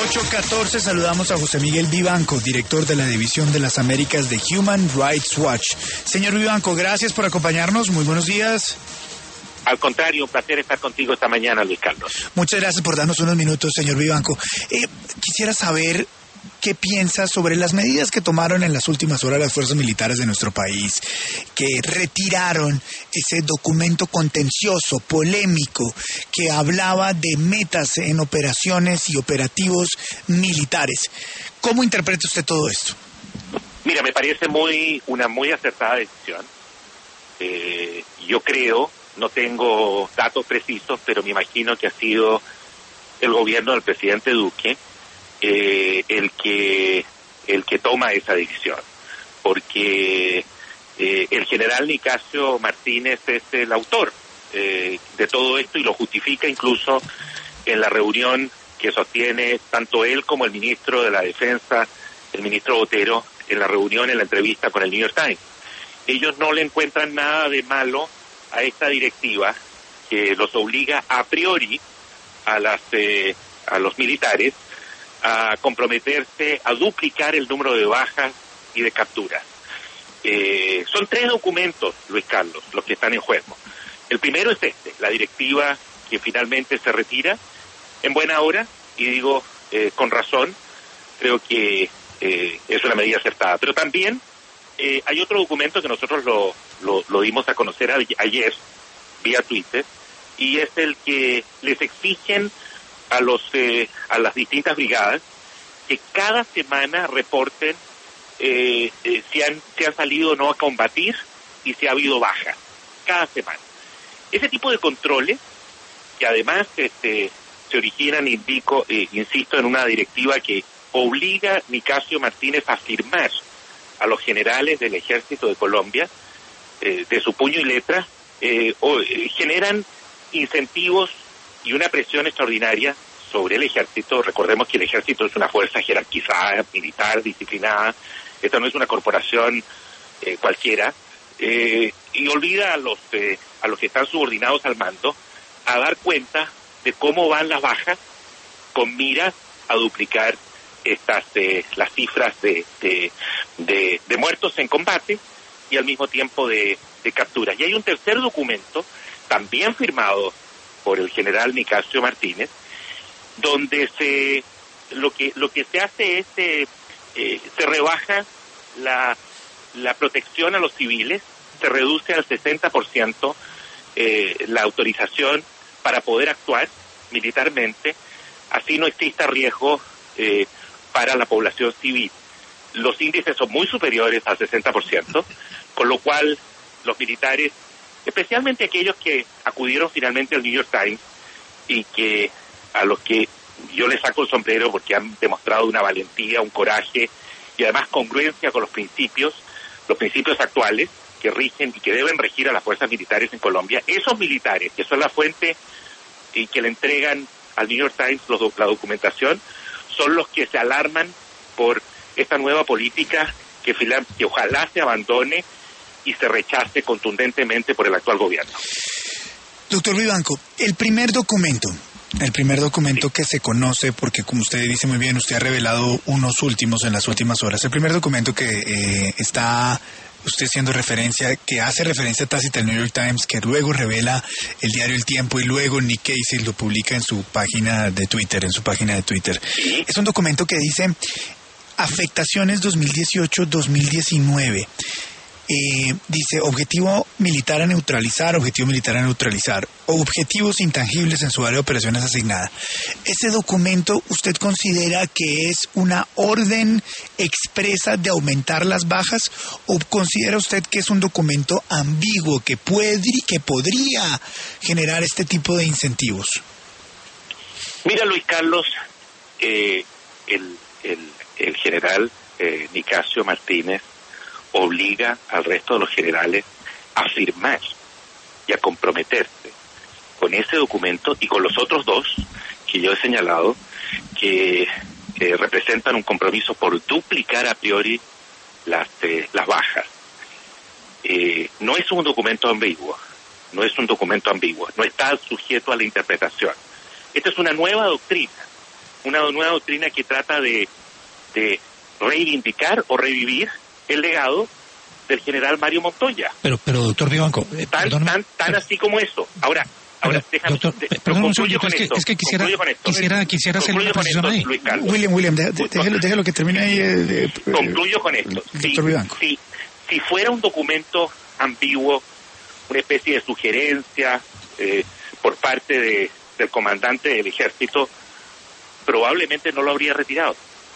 8:14, saludamos a José Miguel Vivanco, director de la División de las Américas de Human Rights Watch. Señor Vivanco, gracias por acompañarnos, muy buenos días. Al contrario, un placer estar contigo esta mañana, Luis Carlos. Muchas gracias por darnos unos minutos, señor Vivanco. Quisiera saber qué piensa sobre las medidas que tomaron en las últimas horas las fuerzas militares de nuestro país, que retiraron ese documento contencioso, polémico, que hablaba de metas en operaciones y operativos militares. ¿Cómo interpreta usted todo esto? Mira, me parece una muy acertada decisión. Yo creo, no tengo datos precisos, pero me imagino que ha sido el gobierno del presidente Duque el que toma esa decisión, porque el general Nicasio Martínez es el autor de todo esto y lo justifica incluso en la reunión que sostiene tanto él como el ministro de la Defensa, el ministro Botero, en la reunión, en la entrevista con el New York Times. Ellos no le encuentran nada de malo a esta directiva que los obliga a priori a los militares a comprometerse a duplicar el número de bajas y de capturas. Son 3 documentos, Luis Carlos, los que están en juego. El primero es la directiva que finalmente se retira en buena hora, y digo con razón, creo que es una medida acertada. Pero también hay otro documento que nosotros lo dimos a conocer ayer vía Twitter, y es el que les exigen a las distintas brigadas que cada semana reporten si han salido o no a combatir y si ha habido bajas cada semana. Ese tipo de controles, que además se originan, insisto, en una directiva que obliga a Nicasio Martínez a firmar a los generales del Ejército de Colombia de su puño y letra, generan incentivos y una presión extraordinaria sobre el ejército. Recordemos que el ejército es una fuerza jerarquizada, militar, disciplinada. Esta no es una corporación cualquiera, y obliga a los que están subordinados al mando a dar cuenta de cómo van las bajas con miras a duplicar las cifras de muertos en combate y al mismo tiempo de capturas. Y hay un tercer documento, también firmado por el general Nicasio Martínez, donde lo que se hace es se rebaja la protección a los civiles, se reduce al 60% la autorización para poder actuar militarmente, así no exista riesgo para la población civil. Los índices son muy superiores al 60%, con lo cual los militares, especialmente aquellos que acudieron finalmente al New York Times y a los que yo les saco el sombrero porque han demostrado una valentía, un coraje y además congruencia con los principios actuales que rigen y que deben regir a las fuerzas militares en Colombia. Esos militares, que son la fuente y que le entregan al New York Times la documentación, son los que se alarman por esta nueva política que ojalá se abandone y se rechace contundentemente por el actual gobierno. Doctor Vivanco, el primer documento que se conoce, porque como usted dice muy bien, usted ha revelado unos últimos en las últimas horas, el primer documento que está usted haciendo referencia, que hace referencia tácita al New York Times, que luego revela el diario El Tiempo y luego Nick Casey lo publica en su página de Twitter, Es un documento que dice afectaciones 2018-2019. Dice objetivo militar a neutralizar, objetivos intangibles en su área de operaciones asignada. ¿Ese documento usted considera que es una orden expresa de aumentar las bajas o considera usted que es un documento ambiguo que podría generar este tipo de incentivos? Mira, Luis Carlos, el general Nicasio Martínez obliga al resto de los generales a firmar y a comprometerse con ese documento y con los otros 2 que yo he señalado, que representan un compromiso por duplicar a priori las bajas. No es un documento ambiguo, no está sujeto a la interpretación. Esta es una nueva doctrina una nueva doctrina que trata de reivindicar o revivir el legado del general Mario Montoya. Pero doctor Vivanco, tan así como eso. Ahora déjame, doctor, perdón un segundo, es que quisiera hacer una precisión ahí. William, déjelo que termine ahí. Concluyo con esto. Doctor Vivanco. Si fuera un documento ambiguo, una especie de sugerencia por parte del comandante del ejército, probablemente no lo habría retirado.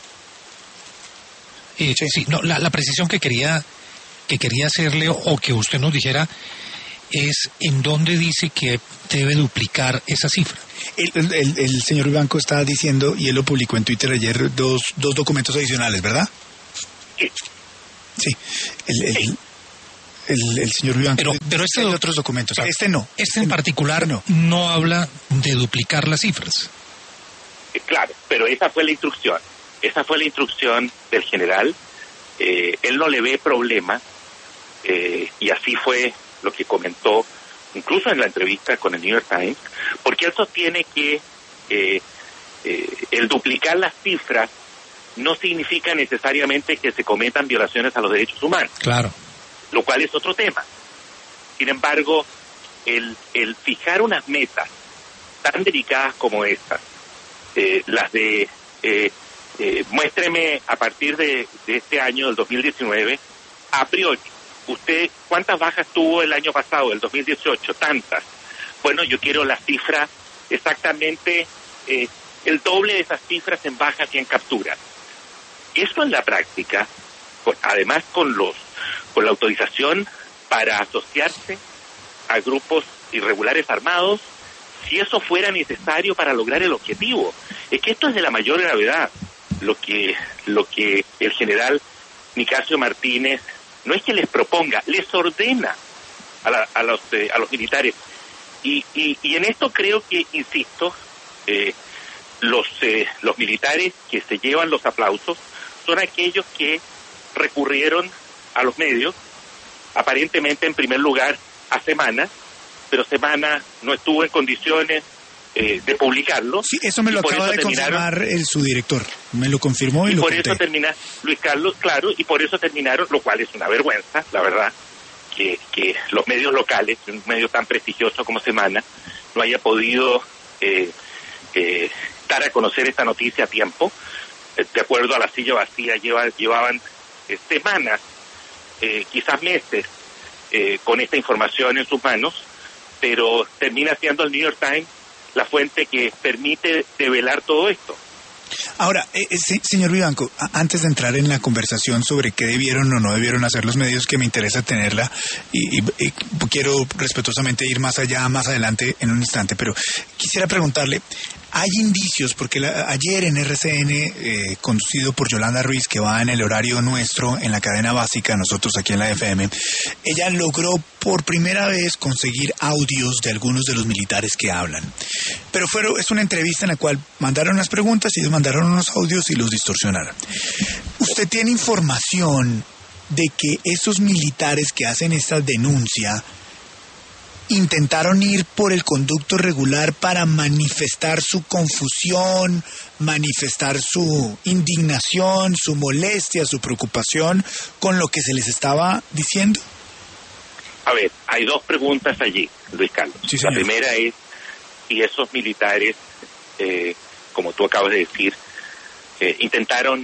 La precisión que quería hacerle o que usted nos dijera es en dónde dice que debe duplicar esa cifra. El señor Vivanco está diciendo, y él lo publicó en Twitter ayer, dos documentos adicionales, ¿verdad? Sí. Sí. El señor Vivanco. Pero hay otros documentos. Este no. Este en particular no habla de duplicar las cifras. Claro, pero esa fue la instrucción. Esa fue la instrucción del general. Él no le ve problema, y así fue lo que comentó, incluso en la entrevista con el New York Times, porque él sostiene que el duplicar las cifras no significa necesariamente que se cometan violaciones a los derechos humanos. Claro. Lo cual es otro tema. Sin embargo, el fijar unas metas tan delicadas como estas, las de muéstreme a partir de este año, del 2019, a priori, usted, ¿cuántas bajas tuvo el año pasado, el 2018? Tantas. Bueno, yo quiero la cifra exactamente, el doble de esas cifras en bajas y en capturas. Eso en la práctica, además con la autorización para asociarse a grupos irregulares armados, si eso fuera necesario para lograr el objetivo. Es que esto es de la mayor gravedad. Lo que el general Nicasio Martínez no es que les proponga, les ordena a los militares. Y en esto creo que, insisto, los militares que se llevan los aplausos son aquellos que recurrieron a los medios, aparentemente en primer lugar a Semana, pero Semana no estuvo en condiciones de publicarlo. Sí, eso me lo acaba de confirmar su director, me lo confirmó y lo conté. Por eso termina Luis Carlos, claro, y por eso terminaron, lo cual es una vergüenza, la verdad, que los medios locales, un medio tan prestigioso como Semana, no haya podido dar a conocer esta noticia a tiempo. De acuerdo a La Silla Vacía, llevaban semanas, quizás meses, con esta información en sus manos, pero termina siendo el New York Times la fuente que permite develar todo esto. Ahora, señor Vivanco, antes de entrar en la conversación sobre qué debieron o no debieron hacer los medios, que me interesa tenerla, y quiero respetuosamente ir más allá, más adelante en un instante, pero quisiera preguntarle, hay indicios, porque ayer en RCN, conducido por Yolanda Ruiz, que va en el horario nuestro, en la cadena básica, nosotros aquí en la FM, ella logró por primera vez conseguir audios de algunos de los militares que hablan. Pero es una entrevista en la cual mandaron las preguntas y ellos mandaron unos audios y los distorsionaron. ¿Usted tiene información de que esos militares que hacen esta denuncia intentaron ir por el conducto regular para manifestar su confusión, manifestar su indignación, su molestia, su preocupación con lo que se les estaba diciendo? A ver, hay dos preguntas allí, Luis Carlos. Sí, la primera es si esos militares, como tú acabas de decir, intentaron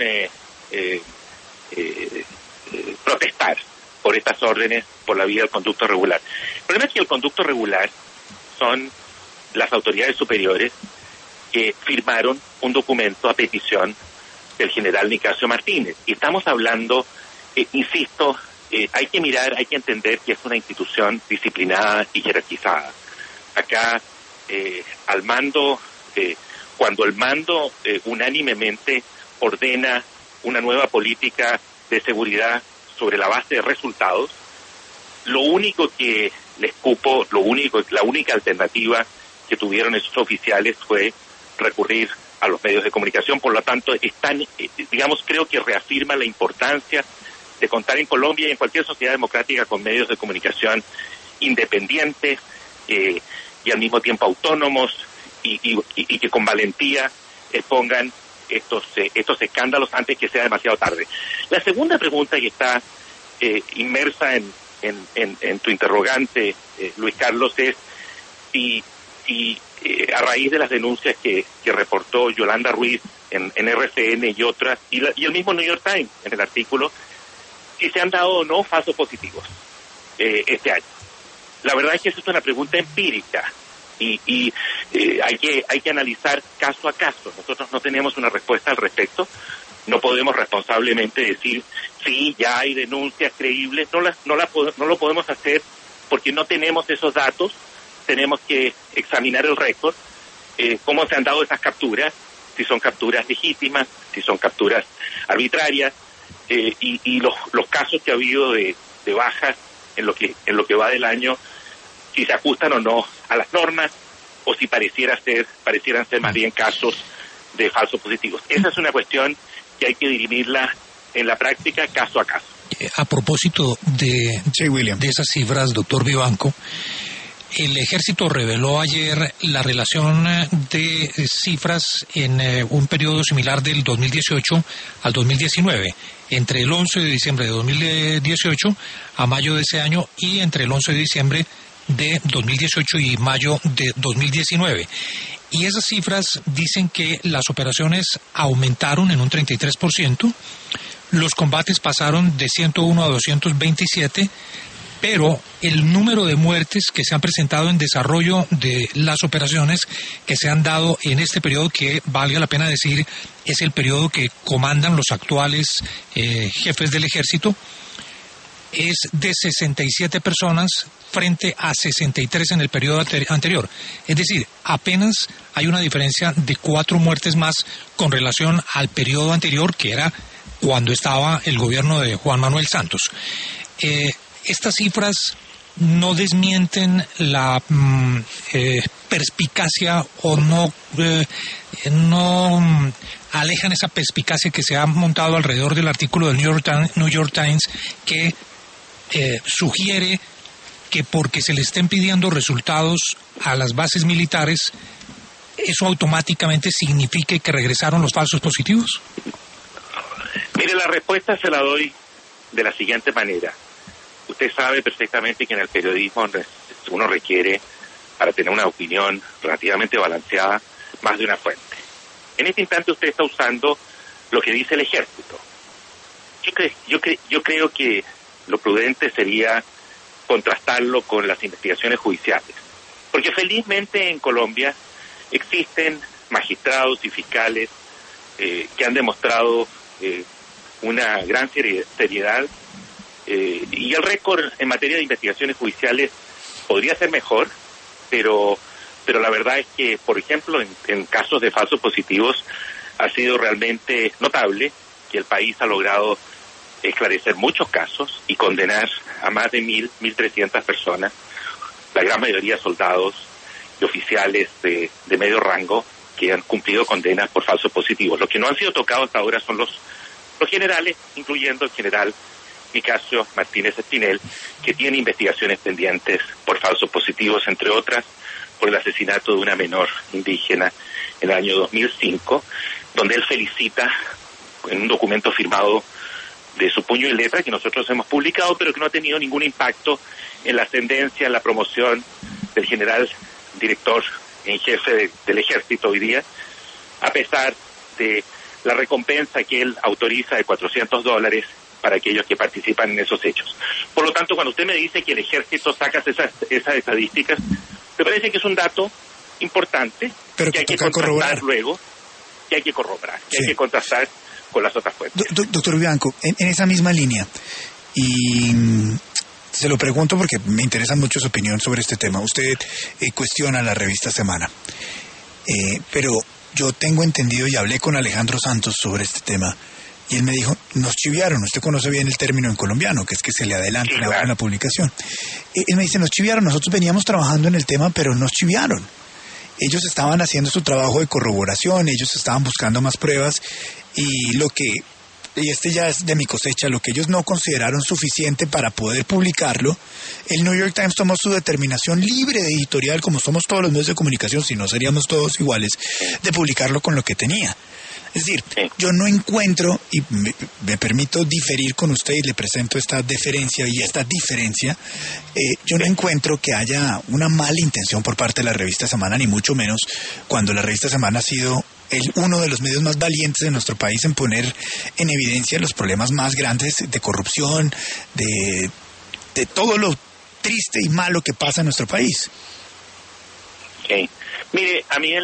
protestar por estas órdenes por la vía del conducto regular. El problema es que el conducto regular son las autoridades superiores que firmaron un documento a petición del general Nicasio Martínez. Y estamos hablando, insisto, hay que entender que es una institución disciplinada y jerarquizada. Acá, al mando, cuando el mando unánimemente ordena una nueva política de seguridad sobre la base de resultados, lo único que les cupo, la única alternativa que tuvieron esos oficiales fue recurrir a los medios de comunicación. Por lo tanto, creo que reafirma la importancia de contar en Colombia y en cualquier sociedad democrática con medios de comunicación independientes y al mismo tiempo autónomos y que con valentía expongan estos escándalos antes que sea demasiado tarde. La segunda pregunta que está inmersa en tu interrogante, Luis Carlos, es si a raíz de las denuncias que reportó Yolanda Ruiz en RCN y otras, y el mismo New York Times en el artículo, si se han dado o no falsos positivos este año. La verdad es que eso es una pregunta empírica y hay que analizar caso a caso. Nosotros no tenemos una respuesta al respecto. No podemos responsablemente decir sí, ya hay denuncias creíbles. No lo podemos hacer porque no tenemos esos datos. Tenemos que examinar el récord, cómo se han dado esas capturas, si son capturas legítimas, si son capturas arbitrarias, y los casos que ha habido de bajas en lo que va del año, si se ajustan o no a las normas, o si parecieran ser más bien casos de falsos positivos. Esa es una cuestión que hay que dirimirla en la práctica caso a caso. A propósito de esas cifras, doctor Vivanco, el Ejército reveló ayer la relación de cifras en un periodo similar del 2018 al 2019, entre el 11 de diciembre de 2018 a mayo de ese año y entre el 11 de diciembre de 2018 y mayo de 2019. Y esas cifras dicen que las operaciones aumentaron en un 33%, los combates pasaron de 101 a 227, pero el número de muertes que se han presentado en desarrollo de las operaciones que se han dado en este periodo, que valga la pena decir, es el periodo que comandan los actuales jefes del ejército, es de 67 personas frente a 63 en el periodo anterior. Es decir, apenas hay una diferencia de 4 muertes más con relación al periodo anterior, que era cuando estaba el gobierno de Juan Manuel Santos. Estas cifras no desmienten la perspicacia o no alejan esa perspicacia que se ha montado alrededor del artículo del New York Times que sugiere que porque se le estén pidiendo resultados a las bases militares, eso automáticamente signifique que regresaron los falsos positivos. Mire, la respuesta se la doy de la siguiente manera. Usted sabe perfectamente que en el periodismo uno requiere, para tener una opinión relativamente balanceada, más de una fuente. En este instante usted está usando lo que dice el ejército. Yo creo que lo prudente sería contrastarlo con las investigaciones judiciales. Porque felizmente en Colombia existen magistrados y fiscales que han demostrado una gran seriedad, y el récord en materia de investigaciones judiciales podría ser mejor, pero la verdad es que, por ejemplo, en casos de falsos positivos ha sido realmente notable que el país ha logrado esclarecer muchos casos y condenar a más de 1.300 personas, la gran mayoría soldados y oficiales de medio rango que han cumplido condenas por falsos positivos. Los que no han sido tocados hasta ahora son los generales, incluyendo el general Nicasio Martínez Espinel, que tiene investigaciones pendientes por falsos positivos, entre otras por el asesinato de una menor indígena en el año 2005, donde él felicita en un documento firmado de su puño y letra que nosotros hemos publicado, pero que no ha tenido ningún impacto en la ascendencia, en la promoción del general director en jefe del ejército hoy día, a pesar de la recompensa que él autoriza de $400 para aquellos que participan en esos hechos. Por lo tanto, cuando usted me dice que el ejército saca esas estadísticas, me parece que es un dato importante, pero que hay que contrastar luego, que hay que corroborar, que hay que contrastar con las otras fuentes. Doctor Vivanco, en esa misma línea, y se lo pregunto porque me interesa mucho su opinión sobre este tema. Usted cuestiona la revista Semana, pero yo tengo entendido y hablé con Alejandro Santos sobre este tema, y él me dijo, nos chiviaron. Usted conoce bien el término en colombiano, que es que se le adelanta la publicación. Él me dice, nos chiviaron, nosotros veníamos trabajando en el tema, pero nos chiviaron. Ellos estaban haciendo su trabajo de corroboración, ellos estaban buscando más pruebas, y lo que y este ya es de mi cosecha, lo que ellos no consideraron suficiente para poder publicarlo, el New York Times tomó su determinación libre de editorial, como somos todos los medios de comunicación, si no seríamos todos iguales, de publicarlo con lo que tenía. Es decir, yo no encuentro, y me permito diferir con usted y le presento esta deferencia y esta diferencia, yo no encuentro que haya una mala intención por parte de la revista Semana, ni mucho menos cuando la revista Semana ha sido uno de los medios más valientes de nuestro país en poner en evidencia los problemas más grandes de corrupción, de todo lo triste y malo que pasa en nuestro país. Okay. Mire, a mí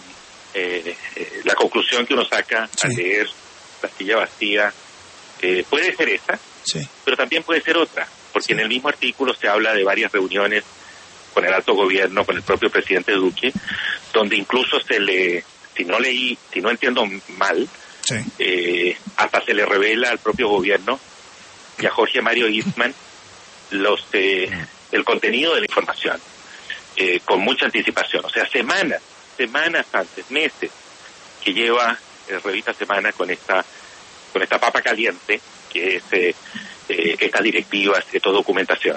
la conclusión que uno saca al leer La silla vacía puede ser esa, pero también puede ser otra, porque en el mismo artículo se habla de varias reuniones con el alto gobierno, con el propio presidente Duque, donde incluso si no entiendo mal, hasta se le revela al propio gobierno y a Jorge Mario Eastman el contenido de la información con mucha anticipación, o sea, semanas antes, meses, que lleva Revista Semana con esta papa caliente que es estas directivas, esta documentación.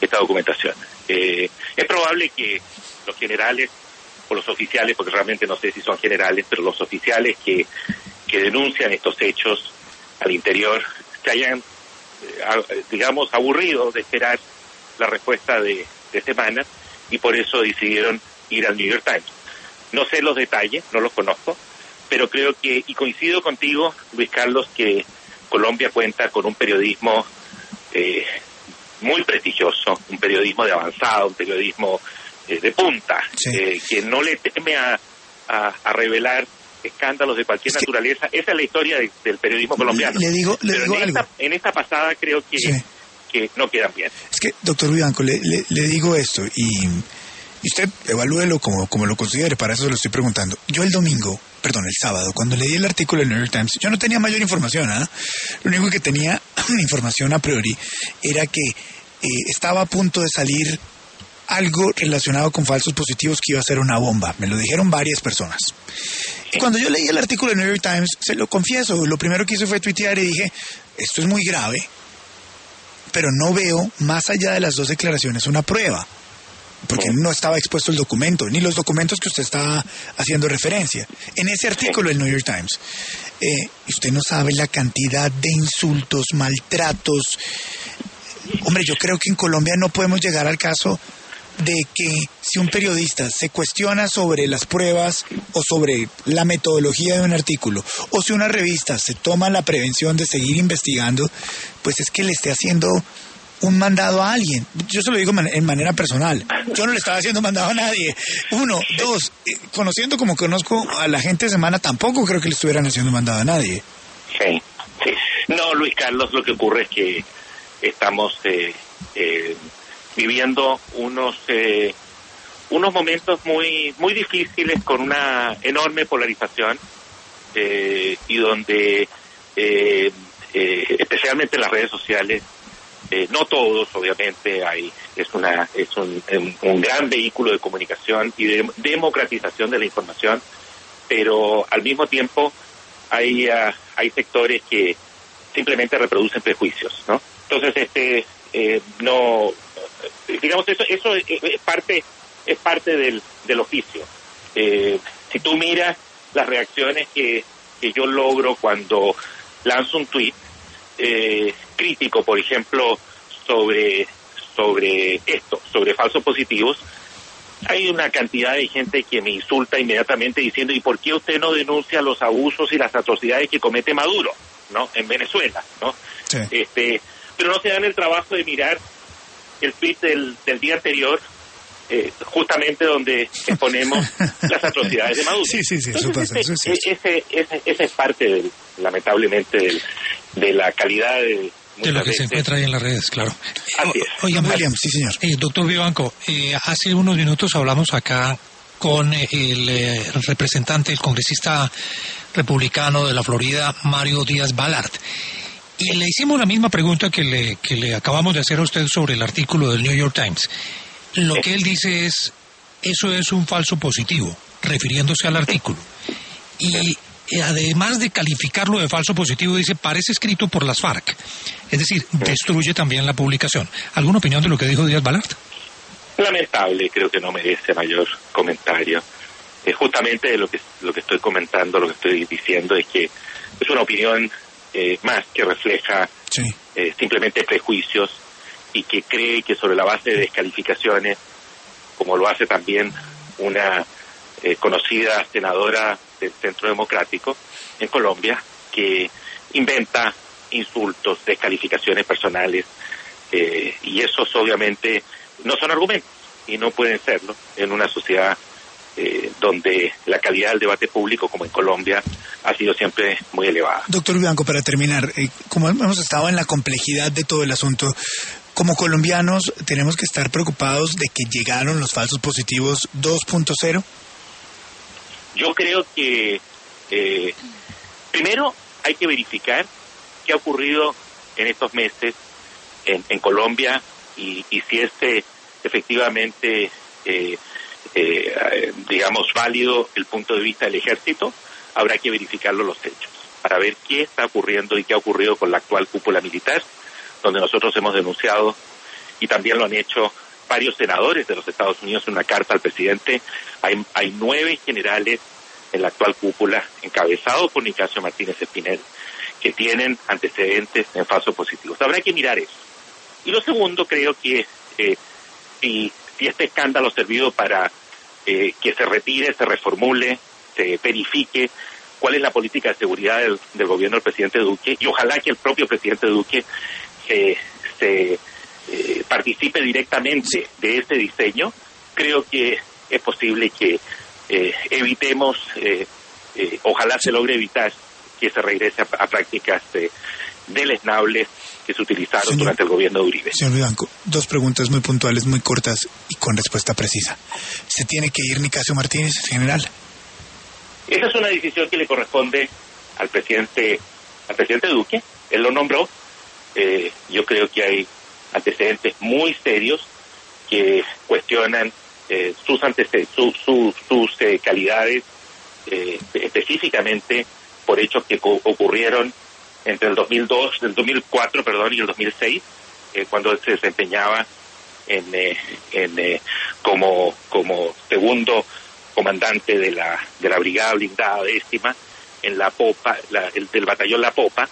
Es probable que los generales o los oficiales, porque realmente no sé si son generales, pero los oficiales que denuncian estos hechos al interior se hayan, digamos, aburrido de esperar la respuesta de Semana y por eso decidieron ir al New York Times. No sé los detalles, no los conozco, pero creo que, y coincido contigo, Luis Carlos, que Colombia cuenta con un periodismo muy prestigioso, un periodismo de avanzada, un periodismo de punta, que no le teme a revelar escándalos de cualquier naturaleza. Esa es la historia del periodismo colombiano. Le digo algo. En esta pasada creo que no quedan bien. Es que, doctor Vivanco, le digo esto, y usted evalúelo como lo considere, para eso se lo estoy preguntando. Yo el sábado, cuando leí el artículo del New York Times, yo no tenía mayor información, Lo único que tenía información a priori era que estaba a punto de salir algo relacionado con falsos positivos que iba a ser una bomba. Me lo dijeron varias personas. Y cuando yo leí el artículo del New York Times, se lo confieso, lo primero que hice fue tuitear y dije, esto es muy grave, pero no veo, más allá de las dos declaraciones, una prueba. Porque no estaba expuesto el documento, ni los documentos que usted está haciendo referencia. En ese artículo del New York Times, usted no sabe la cantidad de insultos, maltratos. Hombre, yo creo que en Colombia no podemos llegar al caso de que si un periodista se cuestiona sobre las pruebas o sobre la metodología de un artículo, o si una revista se toma la prevención de seguir investigando, pues es que le esté haciendo un mandado a alguien. Yo se lo digo en manera personal. Yo no le estaba haciendo mandado a nadie. Uno, dos, conociendo como conozco a la gente de Semana, tampoco creo que le estuvieran haciendo mandado a nadie. Sí. No, Luis Carlos, lo que ocurre es que estamos viviendo unos momentos muy muy difíciles, con una enorme polarización y donde especialmente en las redes sociales, no todos, obviamente, es un gran vehículo de comunicación y de democratización de la información, pero al mismo tiempo hay sectores que simplemente reproducen prejuicios, ¿no? Entonces, no, digamos, eso es parte del oficio. Si tú miras las reacciones que yo logro cuando lanzo un tuit crítico, por ejemplo, sobre falsos positivos, hay una cantidad de gente que me insulta inmediatamente diciendo, ¿y por qué usted no denuncia los abusos y las atrocidades que comete Maduro, ¿no?, en Venezuela, ¿no? Sí. Pero no se dan el trabajo de mirar el tweet del día anterior, justamente donde exponemos las atrocidades de Maduro. Sí, Entonces, eso pasa. Esa es parte, lamentablemente, de la calidad de lo que se encuentra ahí en las redes, claro. Oiga, William, sí, señor. Doctor Vivanco, hace unos minutos hablamos acá con el representante, el congresista republicano de la Florida, Mario Díaz Balart, y le hicimos la misma pregunta que le acabamos de hacer a usted sobre el artículo del New York Times. Lo que él dice es, eso es un falso positivo, refiriéndose al artículo. Y además de calificarlo de falso positivo, dice, parece escrito por las FARC. Es decir, destruye también la publicación. ¿Alguna opinión de lo que dijo Díaz Balart? Lamentable, creo que no merece mayor comentario. Justamente lo que estoy comentando, lo que estoy diciendo es que es una opinión más que refleja simplemente prejuicios, y que cree que sobre la base de descalificaciones, como lo hace también una conocida senadora del Centro Democrático en Colombia, que inventa insultos, descalificaciones personales, y esos obviamente no son argumentos y no pueden serlo en una sociedad donde la calidad del debate público, como en Colombia, ha sido siempre muy elevada. Doctor Vivanco, para terminar, como hemos estado en la complejidad de todo el asunto, como colombianos tenemos que estar preocupados de que llegaron los falsos positivos 2.0. Yo creo que primero hay que verificar qué ha ocurrido en estos meses en Colombia y si es efectivamente digamos válido el punto de vista del ejército. Habrá que verificarlo los hechos para ver qué está ocurriendo y qué ha ocurrido con la actual cúpula militar, donde nosotros hemos denunciado, y también lo han hecho varios senadores de los Estados Unidos en una carta al presidente. Hay 9 generales en la actual cúpula, encabezados por Nicasio Martínez Espinel, que tienen antecedentes en falsos positivos. Habrá que mirar eso. Y lo segundo, creo que si este escándalo ha servido para que se retire, se reformule, se verifique cuál es la política de seguridad del gobierno del presidente Duque, y ojalá que el propio presidente Duque se participe directamente de ese diseño, creo que es posible que evitemos, ojalá se logre evitar que se regrese a prácticas deleznables que se utilizaron durante el gobierno de Uribe. Señor Vivanco, 2 preguntas muy puntuales, muy cortas y con respuesta precisa. ¿Se tiene que ir Nicasio Martínez, general? Esa es una decisión que le corresponde al presidente Duque. Él lo nombró. Yo creo que hay antecedentes muy serios que cuestionan sus calidades, específicamente por hechos que ocurrieron entre el 2004 y el 2006, cuando se desempeñaba como segundo comandante de la brigada blindada 10ª en la Popa, del batallón La Popa,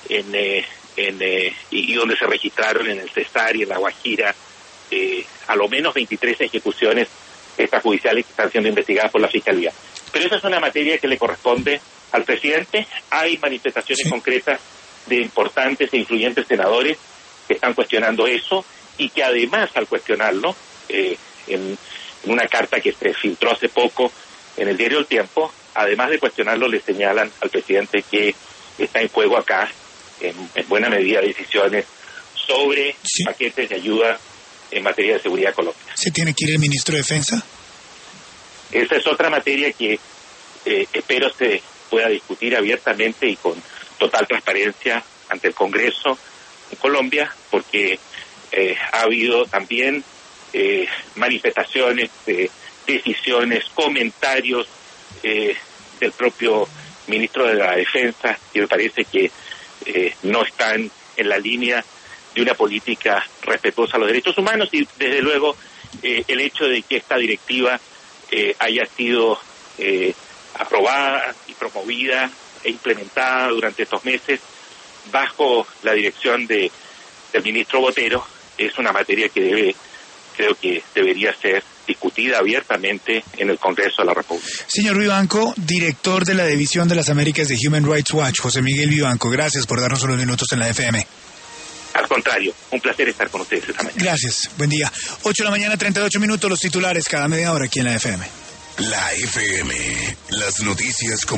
y donde se registraron en el Cesar y en la Guajira a lo menos 23 ejecuciones extrajudiciales que están siendo investigadas por la Fiscalía. Pero esa es una materia que le corresponde al presidente. Hay manifestaciones concretas de importantes e influyentes senadores que están cuestionando eso, y que además, al cuestionarlo, en una carta que se filtró hace poco en el diario El Tiempo, además de cuestionarlo, le señalan al presidente que está en juego acá, en buena medida, decisiones sobre paquetes de ayuda en materia de seguridad económica. ¿Se tiene que ir el ministro de Defensa? Esa es otra materia que espero se pueda discutir abiertamente y con total transparencia ante el Congreso en Colombia, porque ha habido también manifestaciones, decisiones, comentarios del propio ministro de la Defensa, que me parece que no están en la línea de una política respetuosa a los derechos humanos, y desde luego el hecho de que esta directiva haya sido aprobada y promovida e implementada durante estos meses bajo la dirección del ministro Botero es una materia que creo que debería ser discutida abiertamente en el Congreso de la República. Señor Vivanco, director de la División de las Américas de Human Rights Watch, José Miguel Vivanco, gracias por darnos unos minutos en la FM. Al contrario, un placer estar con ustedes esta mañana. Gracias, buen día. 8:38 a.m, los titulares cada media hora aquí en la FM. La FM, las noticias